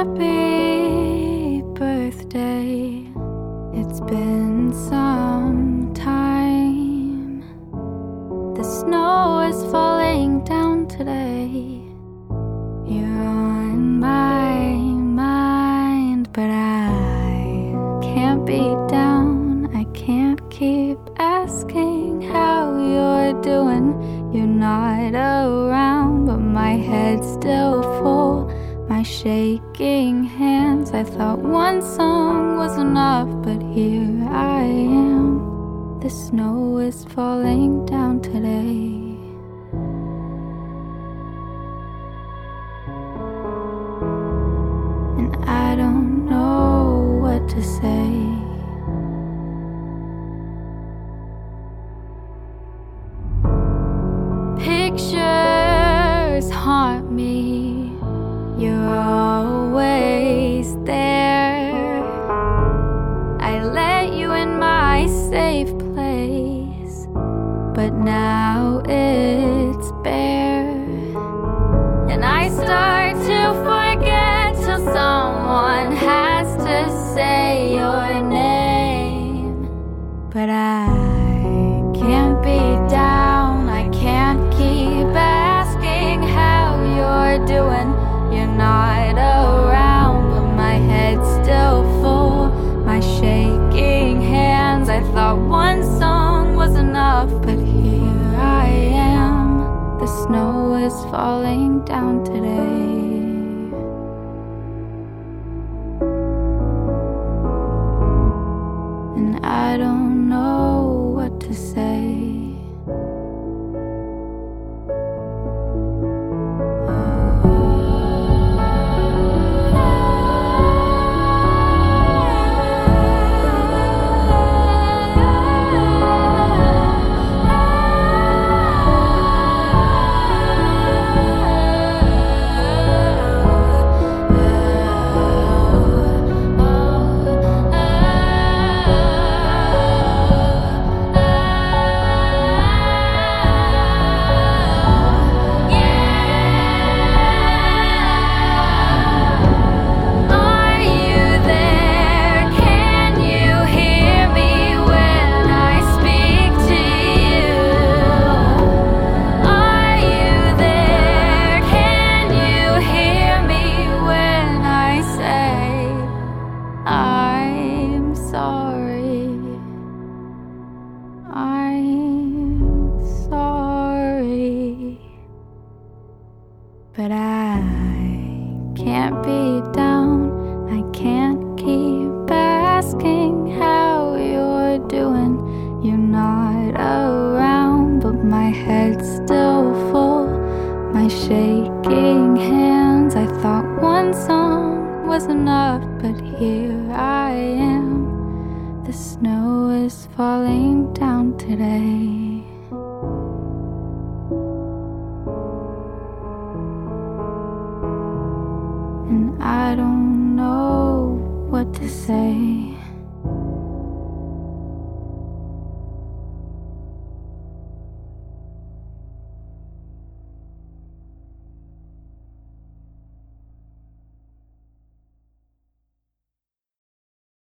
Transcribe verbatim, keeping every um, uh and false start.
Happy birthday. It's been some time. The snow is falling down today. You're on my mind, but I can't be down. I can't keep asking how you're doing. You're not around, but my head's still full. My shaking hands, I thought one song was enough, but here I am. The snow is falling down today. And I don't know what to say. Pictures haunt me. You're always there. I let you in my safe place, but now it's bare. And I start to forget till someone has to say your name. But I can't be down. I can't keep asking how you're doing. You're not around, but my head's still full. My shaking hands, I thought one song was enough, but here I am. The snow is falling down today. And I don't know what to say. I'm sorry. I'm sorry. But I can't be down. I can't keep asking how you're doing. You're not around, but my head's still full. My shaking hands, I thought one song was enough, but here I am. The snow is falling down today. And I don't know what to say.